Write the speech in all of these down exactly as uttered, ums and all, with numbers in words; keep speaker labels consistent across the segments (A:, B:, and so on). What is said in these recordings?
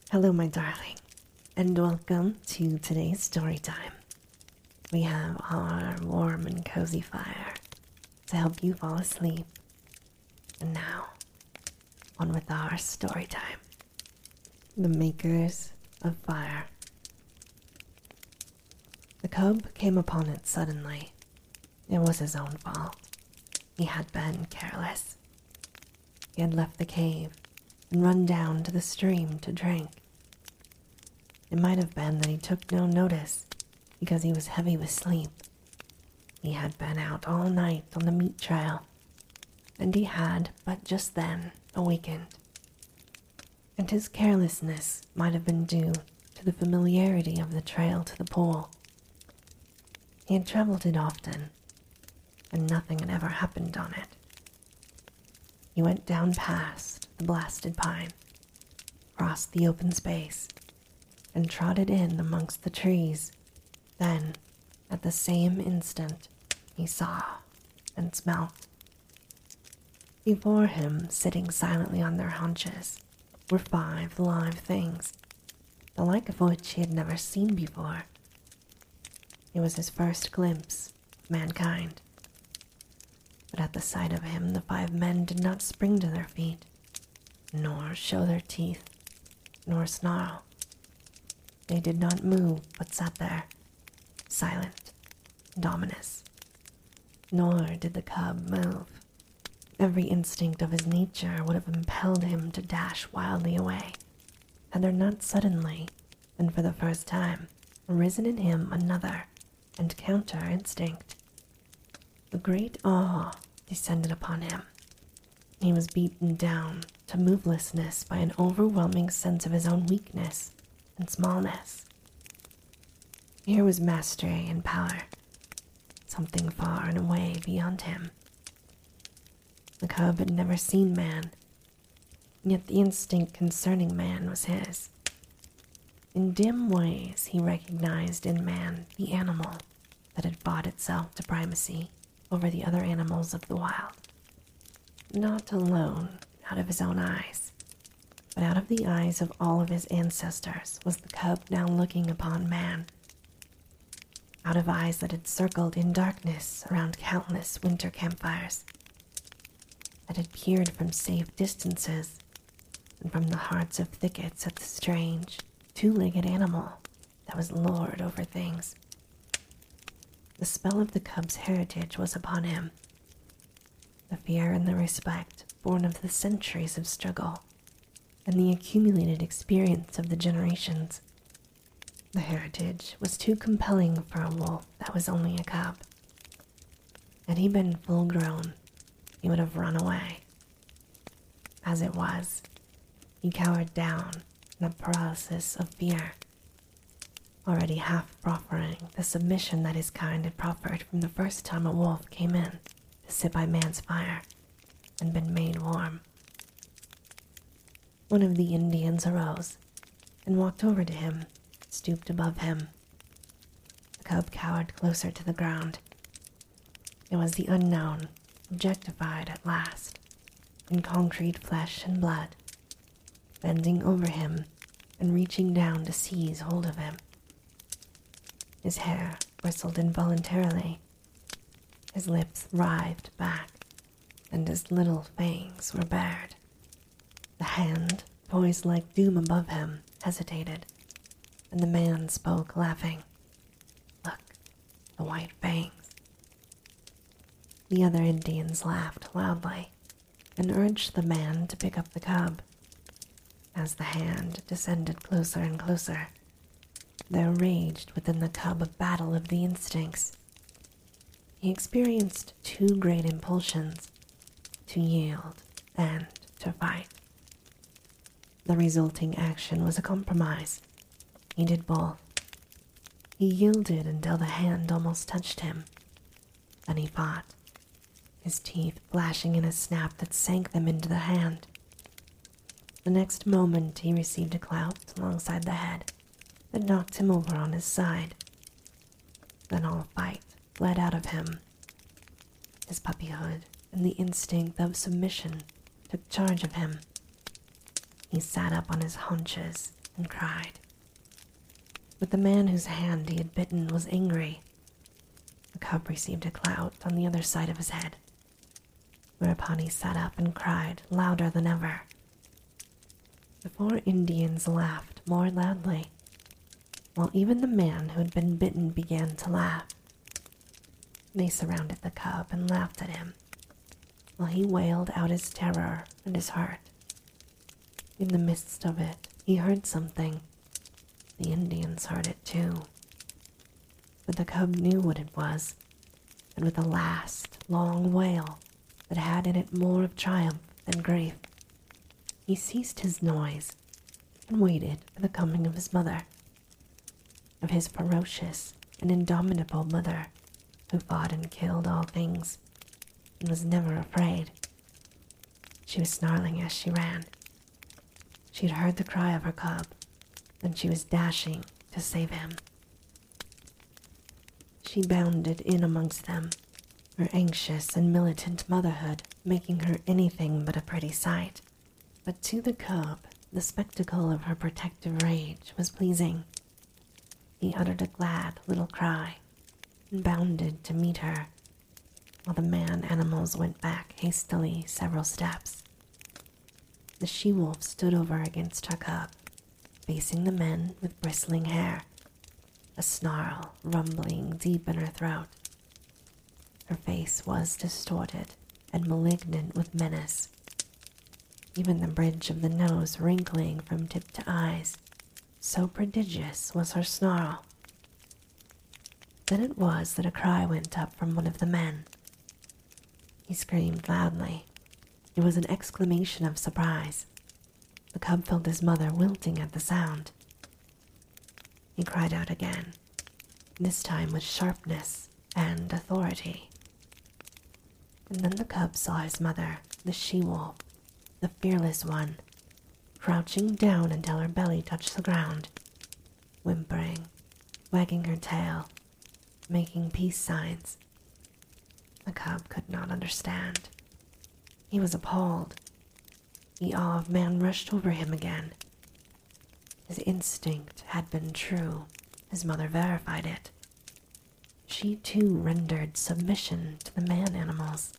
A: Hello, my darling, and welcome to today's story time. We have our warm and cozy fire to help you fall asleep. And now, on with our story time. The Makers of Fire. The cub came upon it suddenly. It was his own fault. He had been careless. He had left the cave and run down to the stream to drink. It might have been that he took no notice because he was heavy with sleep. He had been out all night on the meat trail, and he had but just then awakened. And his carelessness might have been due to the familiarity of the trail to the pool. He had traveled it often, and nothing had ever happened on it. He went down past the blasted pine, crossed the open space, and trotted in amongst the trees. Then, at the same instant, he saw and smelt. Before him, sitting silently on their haunches, were five live things, the like of which he had never seen before. It was his first glimpse of mankind. But at the sight of him, the five men did not spring to their feet, nor show their teeth, nor snarl. They did not move, but sat there, silent and ominous. Nor did the cub move. Every instinct of his nature would have impelled him to dash wildly away, had there not suddenly, and for the first time, arisen in him another and counter instinct. A great awe descended upon him. He was beaten down to movelessness by an overwhelming sense of his own weakness and smallness. Here was mastery and power, something far and away beyond him. The cub had never seen man, yet the instinct concerning man was his. In dim ways he recognized in man the animal that had fought itself to primacy over the other animals of the wild. Not alone out of his own eyes, but out of the eyes of all of his ancestors was the cub now looking upon man. Out of eyes that had circled in darkness around countless winter campfires, that had peered from safe distances and from the hearts of thickets at the strange, two-legged animal that was lord over things. The spell of the cub's heritage was upon him, the fear and the respect born of the centuries of struggle and the accumulated experience of the generations. The heritage was too compelling for a wolf that was only a cub. Had he been full grown, he would have run away. As it was, he cowered down in a paralysis of fear, already half proffering the submission that his kind had proffered from the first time a wolf came in to sit by man's fire and been made warm. One of the Indians arose and walked over to him, stooped above him. The cub cowered closer to the ground. It was the unknown, objectified at last, in concrete flesh and blood, bending over him and reaching down to seize hold of him. His hair bristled involuntarily. His lips writhed back, and his little fangs were bared. The hand, poised like doom above him, hesitated, and the man spoke, laughing. Look, the white fangs. The other Indians laughed loudly and urged the man to pick up the cub. As the hand descended closer and closer, there raged within the cub a battle of the instincts. He experienced two great impulsions, to yield and to fight. The resulting action was a compromise. He did both. He yielded until the hand almost touched him. Then he fought, his teeth flashing in a snap that sank them into the hand. The next moment he received a clout alongside the head that knocked him over on his side. Then all fight fled out of him. His puppyhood and the instinct of submission took charge of him. He sat up on his haunches and cried. But the man whose hand he had bitten was angry. The cub received a clout on the other side of his head, whereupon he sat up and cried louder than ever. The four Indians laughed more loudly, while even the man who had been bitten began to laugh. They surrounded the cub and laughed at him, while he wailed out his terror and his hurt. In the midst of it, he heard something. The Indians heard it too. But the cub knew what it was, and with a last, long wail that had in it more of triumph than grief, he ceased his noise and waited for the coming of his mother, of his ferocious and indomitable mother, who fought and killed all things and was never afraid. She was snarling as she ran. She had heard the cry of her cub, and she was dashing to save him. She bounded in amongst them, her anxious and militant motherhood making her anything but a pretty sight. But to the cub, the spectacle of her protective rage was pleasing. He uttered a glad little cry and bounded to meet her, while the man-animals went back hastily several steps. The she-wolf stood over against her cub, facing the men with bristling hair, a snarl rumbling deep in her throat. Her face was distorted and malignant with menace, even the bridge of the nose wrinkling from tip to eyes, so prodigious was her snarl. Then it was that a cry went up from one of the men. He screamed loudly. It was an exclamation of surprise. The cub felt his mother wilting at the sound. He cried out again, this time with sharpness and authority. And then the cub saw his mother, the she-wolf, the fearless one, crouching down until her belly touched the ground, whimpering, wagging her tail, making peace signs. The cub could not understand. He was appalled. The awe of man rushed over him again. His instinct had been true. His mother verified it. She too rendered submission to the man-animals.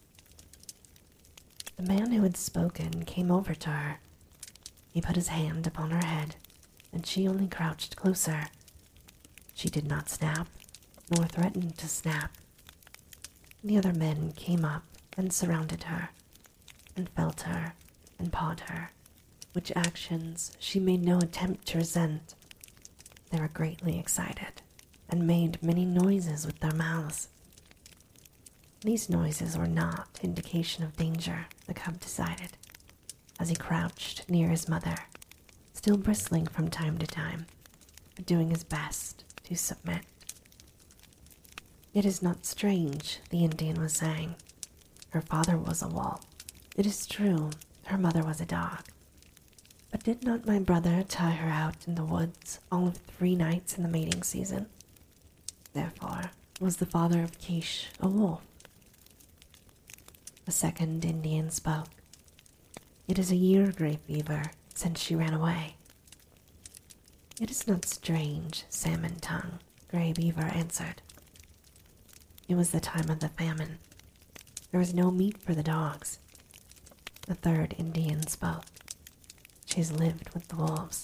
A: The man who had spoken came over to her. He put his hand upon her head, and she only crouched closer. She did not snap, nor threaten to snap. The other men came up and surrounded her, and felt her and pawed her, which actions she made no attempt to resent. They were greatly excited, and made many noises with their mouths. These noises were not indication of danger, the cub decided, as he crouched near his mother, still bristling from time to time, but doing his best to submit. It is not strange, the Indian was saying. Her father was a wolf. It is true, her mother was a dog. But did not my brother tie her out in the woods all of three nights in the mating season? Therefore, was the father of Kish a wolf? The second Indian spoke. It is a year, Grey Beaver, since she ran away. It is not strange, Salmon Tongue, Grey Beaver answered. It was the time of the famine. There was no meat for the dogs. The third Indian spoke. She has lived with the wolves.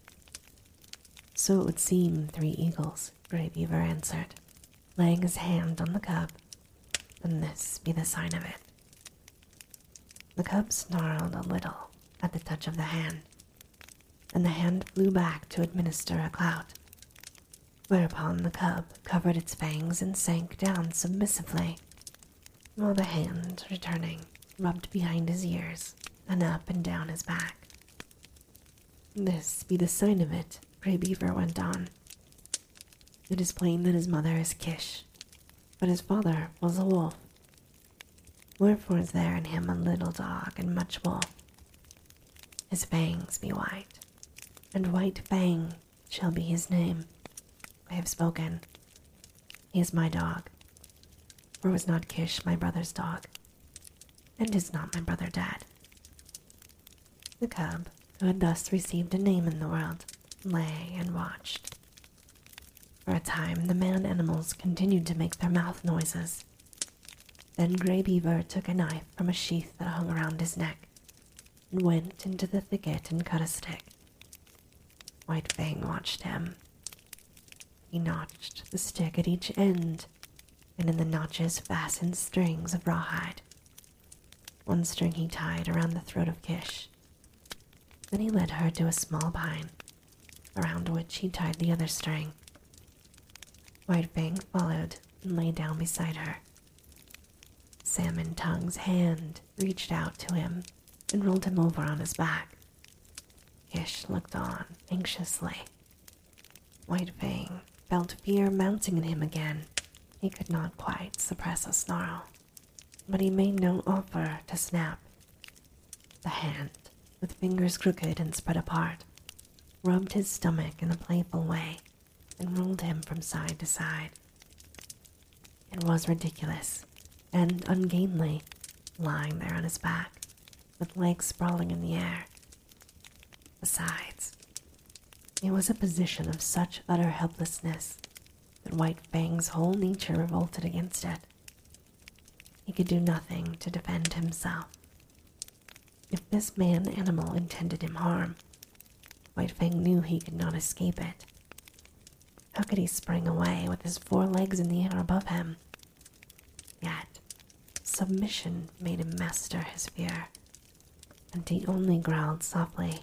A: So it would seem, Three Eagles, Grey Beaver answered, laying his hand on the cub, and this be the sign of it. The cub snarled a little at the touch of the hand, and the hand flew back to administer a clout, whereupon the cub covered its fangs and sank down submissively, while the hand, returning, rubbed behind his ears and up and down his back. This be the sign of it, Grey Beaver went on. It is plain that his mother is Kish, but his father was a wolf. Wherefore is there in him a little dog and much wolf? His fangs be white, and White Fang shall be his name. I have spoken. He is my dog. For was not Kish my brother's dog? And is not my brother dead? The cub, who had thus received a name in the world, lay and watched. For a time, the man animals continued to make their mouth noises. Then Grey Beaver took a knife from a sheath that hung around his neck and went into the thicket and cut a stick. White Fang watched him. He notched the stick at each end, and in the notches fastened strings of rawhide. One string he tied around the throat of Kish. Then he led her to a small pine, around which he tied the other string. White Fang followed and lay down beside her. Salmon Tongue's hand reached out to him and rolled him over on his back. Kish looked on anxiously. White Fang felt fear mounting in him again. He could not quite suppress a snarl, but he made no offer to snap. The hand, with fingers crooked and spread apart, rubbed his stomach in a playful way and rolled him from side to side. It was ridiculous and ungainly, lying there on his back, with legs sprawling in the air. Besides, it was a position of such utter helplessness that White Fang's whole nature revolted against it. He could do nothing to defend himself. If this man-animal intended him harm, White Fang knew he could not escape it. How could he spring away with his four legs in the air above him? Yet, submission made him master his fear, and he only growled softly.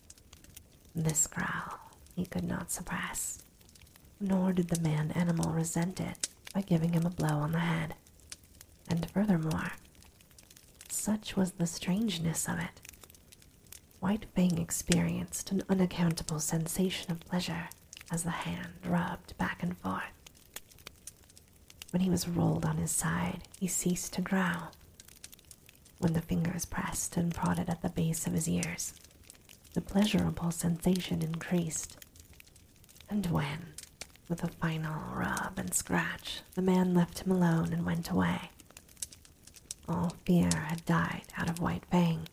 A: This growl he could not suppress, nor did the man-animal resent it by giving him a blow on the head. And furthermore, such was the strangeness of it, White Fang experienced an unaccountable sensation of pleasure as the hand rubbed back and forth. When he was rolled on his side, he ceased to growl. When the fingers pressed and prodded at the base of his ears, the pleasurable sensation increased. And when, with a final rub and scratch, the man left him alone and went away, all fear had died out of White Fang.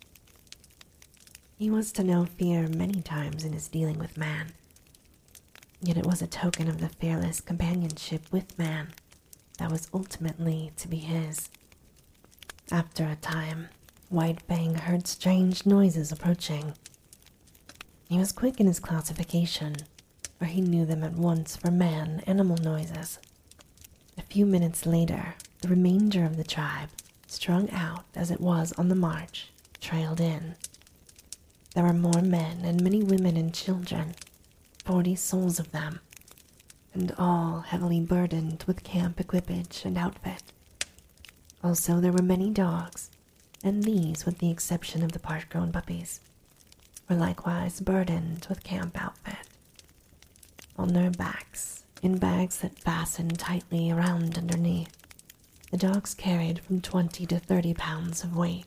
A: He was to know fear many times in his dealing with man, yet it was a token of the fearless companionship with man that was ultimately to be his. After a time, White Fang heard strange noises approaching. He was quick in his classification, for he knew them at once for man-animal noises. A few minutes later, the remainder of the tribe, strung out as it was on the march, trailed in. There were more men and many women and children, forty souls of them, and all heavily burdened with camp equipage and outfit. Also there were many dogs, and these, with the exception of the part-grown puppies, were likewise burdened with camp outfit. On their backs, in bags that fastened tightly around underneath, the dogs carried from twenty to thirty pounds of weight.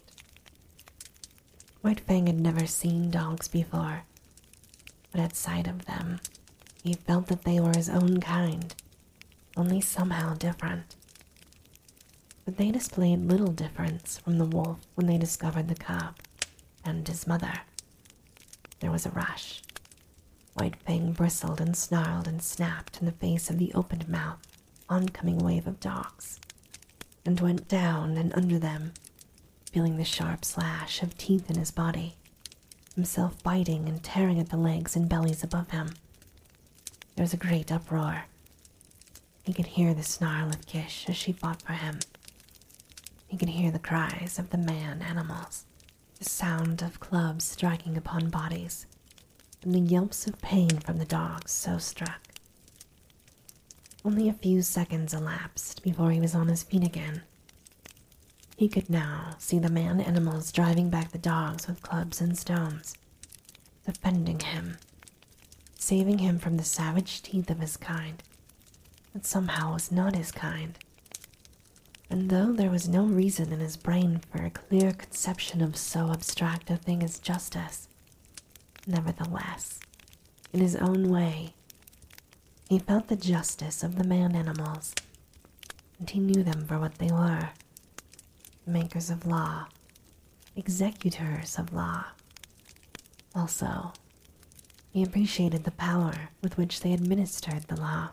A: White Fang had never seen dogs before, but at sight of them, he felt that they were his own kind, only somehow different. But they displayed little difference from the wolf when they discovered the cub and his mother. There was a rush. White Fang bristled and snarled and snapped in the face of the opened mouth, oncoming wave of dogs, and went down and under them, feeling the sharp slash of teeth in his body, himself biting and tearing at the legs and bellies above him. There was a great uproar. He could hear the snarl of Kish as she fought for him. He could hear the cries of the man-animals, the sound of clubs striking upon bodies, and the yelps of pain from the dogs so struck. Only a few seconds elapsed before he was on his feet again. He could now see the man-animals driving back the dogs with clubs and stones, defending him, saving him from the savage teeth of his kind, that somehow was not his kind. And though there was no reason in his brain for a clear conception of so abstract a thing as justice, nevertheless, in his own way, he felt the justice of the man-animals, and he knew them for what they were, makers of law, executors of law. Also, He appreciated the power with which they administered the law.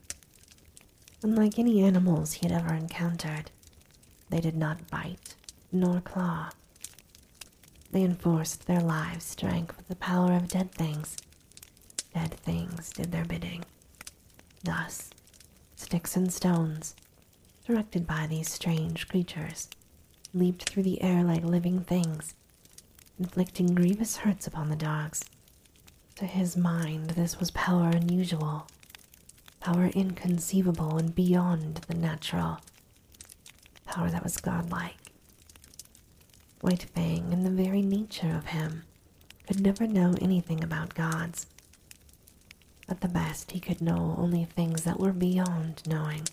A: Unlike any animals he had ever encountered, they did not bite nor claw. They enforced their lives' strength with the power of dead things. Dead things did their bidding. Thus, sticks and stones, directed by these strange creatures, leaped through the air like living things, inflicting grievous hurts upon the dogs. To his mind, this was power unusual, power inconceivable and beyond the natural, power that was godlike. White Fang, in the very nature of him, could never know anything about gods. At the best, he could know only things that were beyond knowing.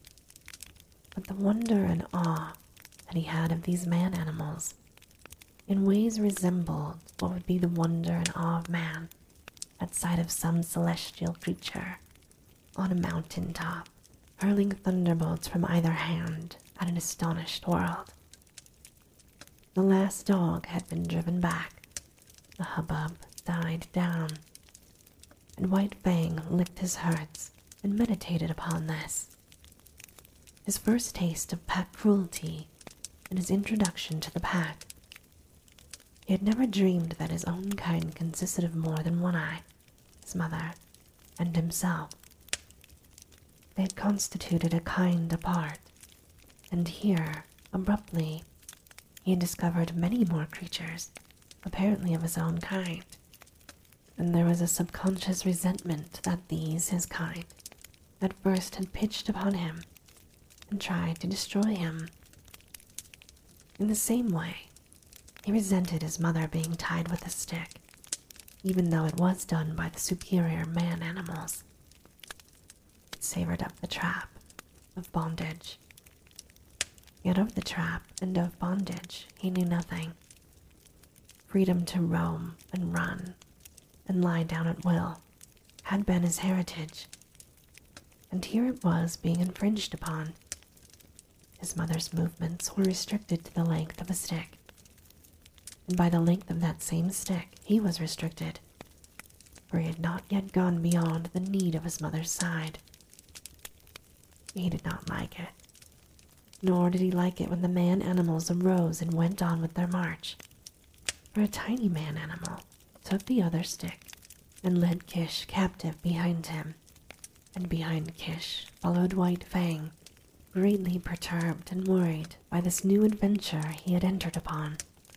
A: But the wonder and awe that he had of these man-animals in ways resembled what would be the wonder and awe of man at sight of some celestial creature on a mountain top, hurling thunderbolts from either hand at an astonished world. The last dog had been driven back. The hubbub died down, and White Fang licked his hurts and meditated upon this. His first taste of pack cruelty and his introduction to the pack. He had never dreamed that his own kind consisted of more than one eye, his mother, and himself. They had constituted a kind apart, and here, abruptly, he had discovered many more creatures, apparently of his own kind, and there was a subconscious resentment that these, his kind, at first had pitched upon him and tried to destroy him. In the same way, he resented his mother being tied with a stick, even though it was done by the superior man-animals. It savored up the trap of bondage. Yet of the trap and of bondage he knew nothing. Freedom to roam and run and lie down at will had been his heritage, and here it was being infringed upon. His mother's movements were restricted to the length of a stick, and by the length of that same stick he was restricted, for he had not yet gone beyond the need of his mother's side. He did not like it, nor did he like it when the man-animals arose and went on with their march, for a tiny man-animal took the other stick and led Kish captive behind him, and behind Kish followed White Fang, greatly perturbed and worried by this new adventure he had entered upon.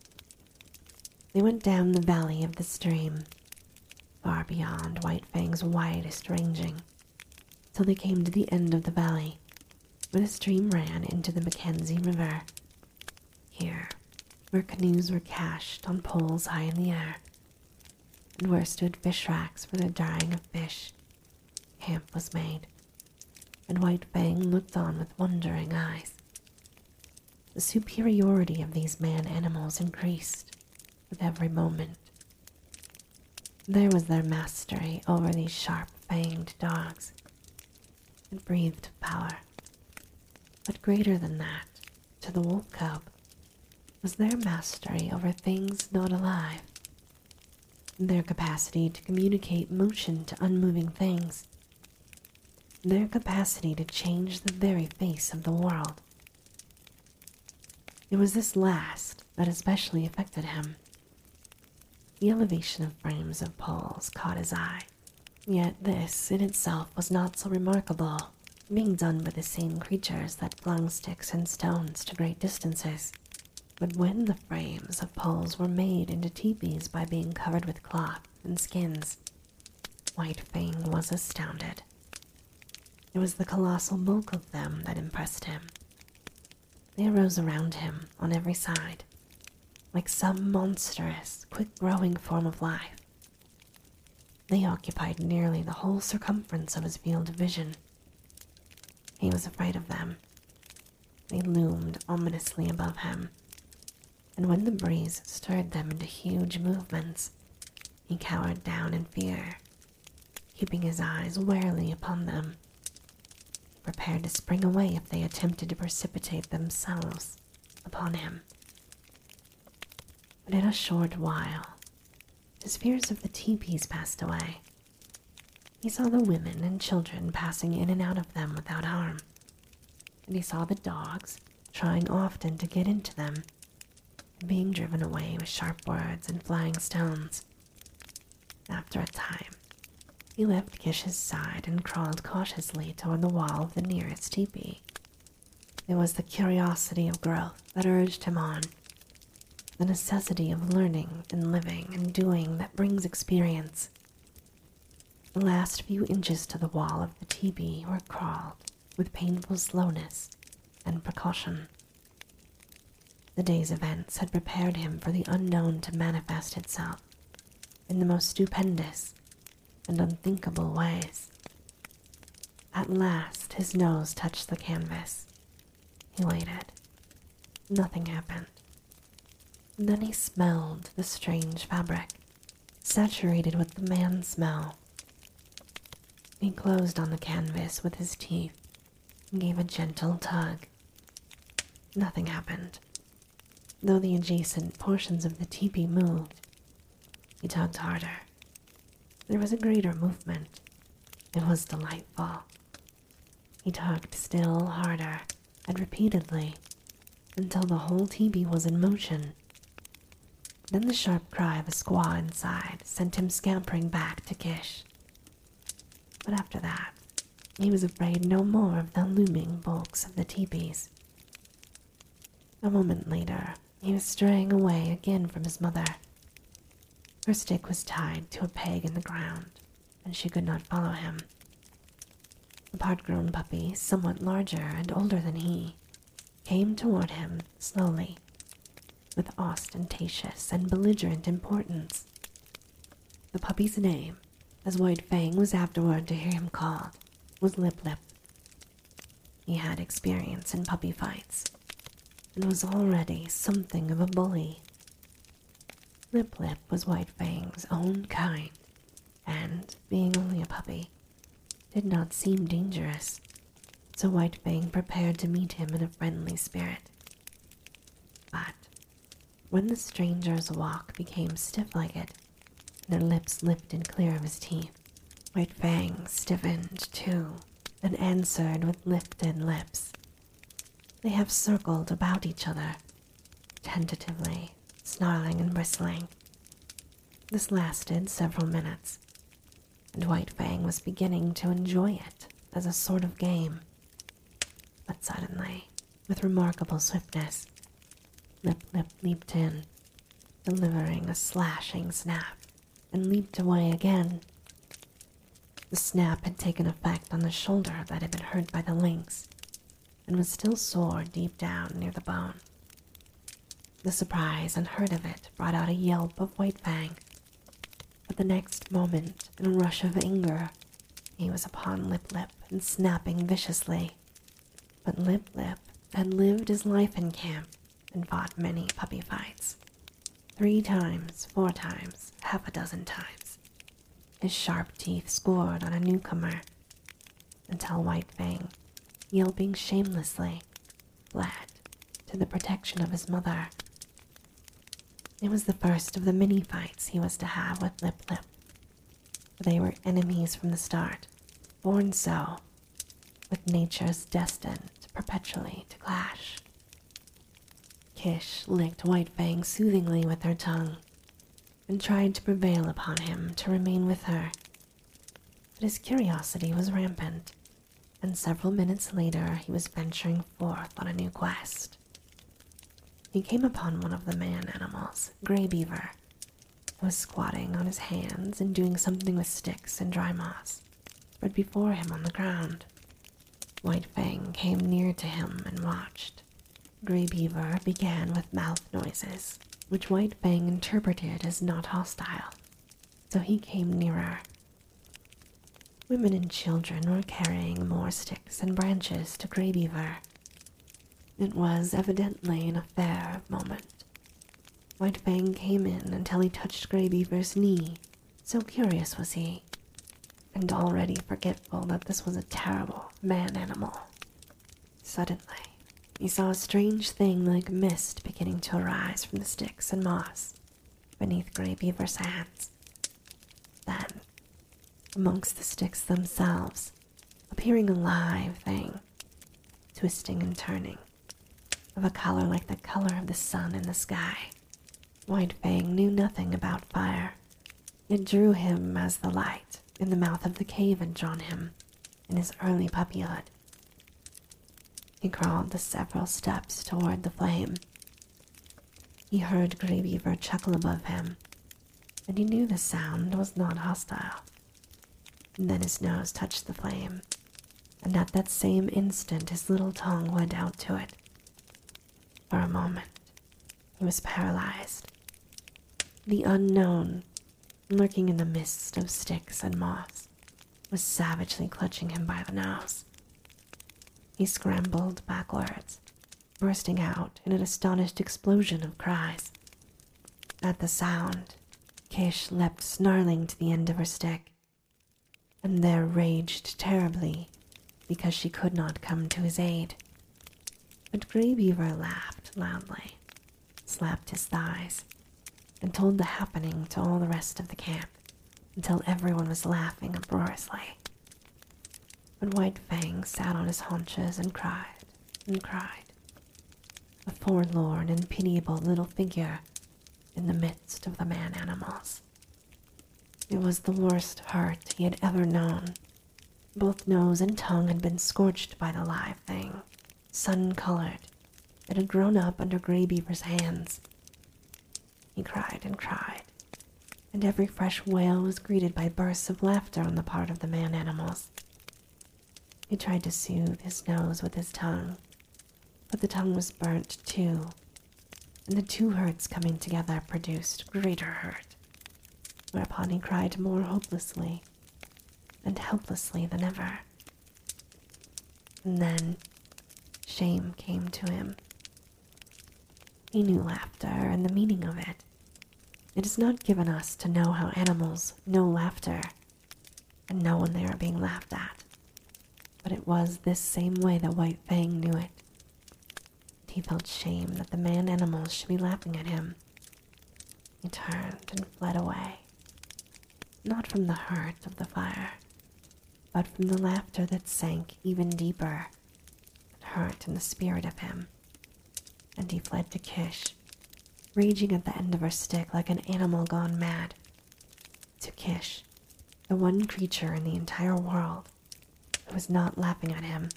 A: They went down the valley of the stream, far beyond White Fang's widest ranging, till they came to the end of the valley, where the stream ran into the Mackenzie River. Here, where canoes were cached on poles high in the air, and where stood fish racks for the drying of fish, camp was made, and White Fang looked on with wondering eyes. The superiority of these man-animals increased with every moment. There was their mastery over these sharp-fanged dogs. It breathed power. But greater than that, to the wolf cub, was their mastery over things not alive, their capacity to communicate motion to unmoving things, their capacity to change the very face of the world. It was this last that especially affected him. The elevation of frames of poles caught his eye, yet this in itself was not so remarkable, being done by the same creatures that flung sticks and stones to great distances. But when the frames of poles were made into teepees by being covered with cloth and skins, White Fang was astounded. It was the colossal bulk of them that impressed him. They arose around him on every side, like some monstrous, quick-growing form of life. They occupied nearly the whole circumference of his field of vision. He was afraid of them. They loomed ominously above him, and when the breeze stirred them into huge movements, he cowered down in fear, keeping his eyes warily upon them, prepared to spring away if they attempted to precipitate themselves upon him. But in a short while, his fears of the teepees passed away. He saw the women and children passing in and out of them without harm, and he saw the dogs trying often to get into them and being driven away with sharp words and flying stones. After a time, he left Kish's side and crawled cautiously toward the wall of the nearest teepee. It was the curiosity of growth that urged him on, the necessity of learning and living and doing that brings experience. The last few inches to the wall of the teepee were crawled with painful slowness and precaution. The day's events had prepared him for the unknown to manifest itself in the most stupendous and unthinkable ways. At last his nose touched the canvas. He waited. Nothing happened. And then he smelled the strange fabric, saturated with the man smell. He closed on the canvas with his teeth and gave a gentle tug. Nothing happened, though the adjacent portions of the teepee moved. He tugged harder. There was a greater movement. It was delightful. He tugged still harder and repeatedly until the whole teepee was in motion. Then the sharp cry of a squaw inside sent him scampering back to Kish. But after that, he was afraid no more of the looming bulks of the teepees. A moment later, he was straying away again from his mother. Her stick was tied to a peg in the ground, and she could not follow him. The part-grown puppy, somewhat larger and older than he, came toward him slowly, with ostentatious and belligerent importance. The puppy's name, as White Fang was afterward to hear him called, was Lip Lip. He had experience in puppy fights, and was already something of a bully. Lip Lip was White Fang's own kind, and, being only a puppy, did not seem dangerous, so White Fang prepared to meet him in a friendly spirit. But when the stranger's walk became stiff-legged, and their lips lifted clear of his teeth, White Fang stiffened too, and answered with lifted lips. They have circled about each other, tentatively, snarling and bristling. This lasted several minutes, and White Fang was beginning to enjoy it as a sort of game. But suddenly, with remarkable swiftness, Lip Lip leaped in, delivering a slashing snap, and leaped away again. The snap had taken effect on the shoulder that had been hurt by the lynx, and was still sore deep down near the bone. The surprise and hurt of it brought out a yelp of White Fang, but the next moment, in a rush of anger, he was upon Lip Lip and snapping viciously. But Lip Lip had lived his life in camp and fought many puppy fights. Three times, four times, half a dozen times. His sharp teeth scored on a newcomer, until White Fang, yelping shamelessly, fled to the protection of his mother. It was the first of the many fights he was to have with Lip Lip, for they were enemies from the start, born so, with natures destined perpetually to clash. Kish licked White Fang soothingly with her tongue, and tried to prevail upon him to remain with her. But his curiosity was rampant, and several minutes later he was venturing forth on a new quest. He came upon one of the man animals, Gray Beaver, who was squatting on his hands and doing something with sticks and dry moss spread before him on the ground. White Fang came near to him and watched. Gray Beaver began with mouth noises, which White Fang interpreted as not hostile, so he came nearer. Women and children were carrying more sticks and branches to Gray Beaver. It was evidently an affair of moment. White Fang came in until he touched Gray Beaver's knee, so curious was he, and already forgetful that this was a terrible man-animal. Suddenly, he saw a strange thing like mist beginning to arise from the sticks and moss. beneath Grey Beaver's hands. Then, amongst the sticks themselves, appearing a live thing, twisting and turning, of a color like the color of the sun in the sky. White Fang knew nothing about fire. It drew him as the light in the mouth of the cave had drawn him in his early puppyhood. He crawled the several steps toward the flame. He heard Grey Beaver chuckle above him, and he knew the sound was not hostile. And then his nose touched the flame, and at that same instant his little tongue went out to it. For a moment, he was paralyzed. The unknown, lurking in the mist of sticks and moss, was savagely clutching him by the nose. He scrambled backwards, bursting out in an astonished explosion of cries. At the sound, Kish leapt snarling to the end of her stick, and there raged terribly because she could not come to his aid. But Grey Beaver laughed loudly, slapped his thighs, and told the happening to all the rest of the camp until everyone was laughing uproariously. But White Fang sat on his haunches and cried and cried, a forlorn and pitiable little figure in the midst of the man-animals. It was the worst hurt he had ever known. Both nose and tongue had been scorched by the live thing, sun-colored. It had grown up under Grey Beaver's hands. He cried and cried, and every fresh wail was greeted by bursts of laughter on the part of the man-animals. He tried to soothe his nose with his tongue, but the tongue was burnt too, and the two hurts coming together produced greater hurt, whereupon he cried more hopelessly and helplessly than ever. And then shame came to him. He knew laughter and the meaning of it. It is not given us to know how animals know laughter and know when they are being laughed at, but it was this same way that White Fang knew it. He felt shame that the man-animals should be laughing at him. He turned and fled away, not from the hurt of the fire, but from the laughter that sank even deeper and hurt in the spirit of him. And he fled to Kish, raging at the end of her stick like an animal gone mad. To Kish, the one creature in the entire world who was not laughing at him.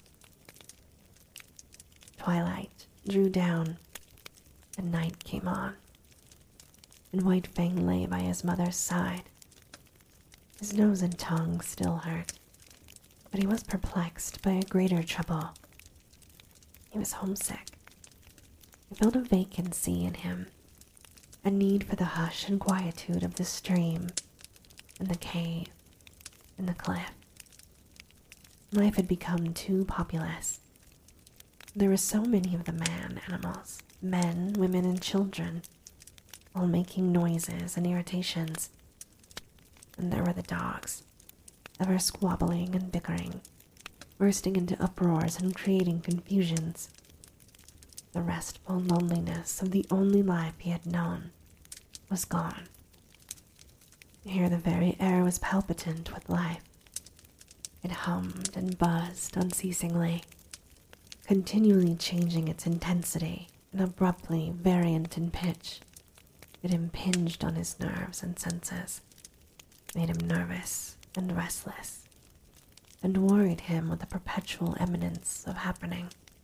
A: Twilight drew down, and night came on, and White Fang lay by his mother's side. His nose and tongue still hurt, but he was perplexed by a greater trouble. He was homesick. He felt a vacancy in him, a need for the hush and quietude of the stream, and the cave, and the cliff. Life had become too populous. There were so many of the man-animals, men, women, and children, all making noises and irritations. And there were the dogs, ever squabbling and bickering, bursting into uproars and creating confusions. The restful loneliness of the only life he had known was gone. Here the very air was palpitant with life. It hummed and buzzed unceasingly, continually changing its intensity and abruptly variant in pitch. It impinged on his nerves and senses, made him nervous and restless, and worried him with the perpetual imminence of happening.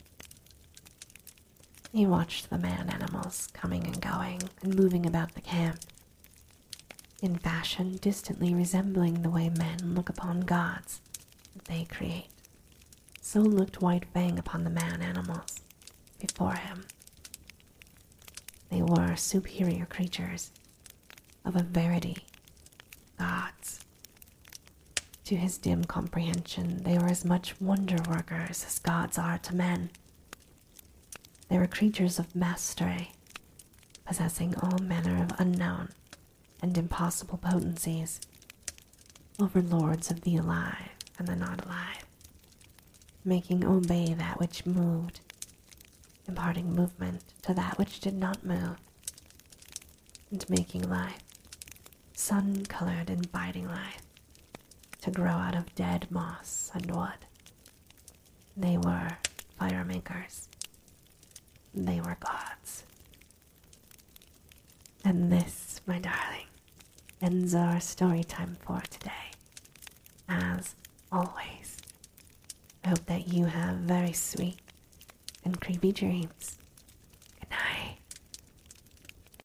A: He watched the man-animals coming and going and moving about the camp, in fashion distantly resembling the way men look upon gods that they create. So looked White Fang upon the man-animals before him. They were superior creatures, of a verity, gods. To his dim comprehension, they were as much wonder-workers as gods are to men. They were creatures of mastery, possessing all manner of unknown and impossible potencies, overlords of the alive and the not alive, making obey that which moved, imparting movement to that which did not move. and making life, sun-colored and biting life, to grow out of dead moss and wood. They were fire makers. They were gods. And this, my darling, ends our story time for today. As always, I hope that you have very sweet and creepy dreams.